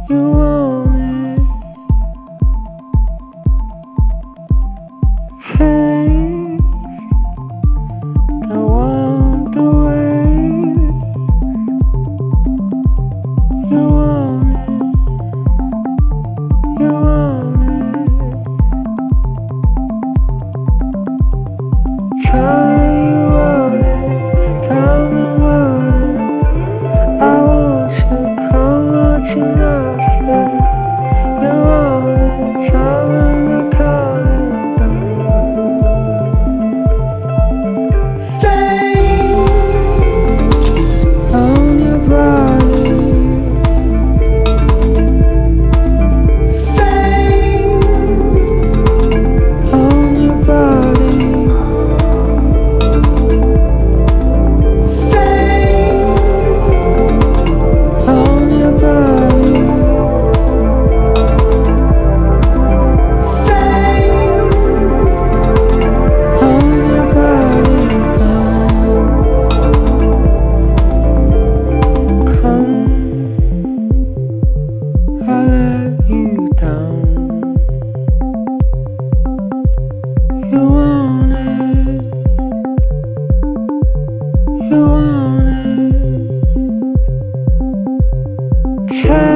You want it. Face the want the way. You want it. You want it. Tell me you want it. Tell me what it. I want you. Come on, you know that you want it. Tell me to call it down. Fade on your body. Fade on your body. Fade on your body. Fade on your body. Come, I'll let you down. You want it. You want it.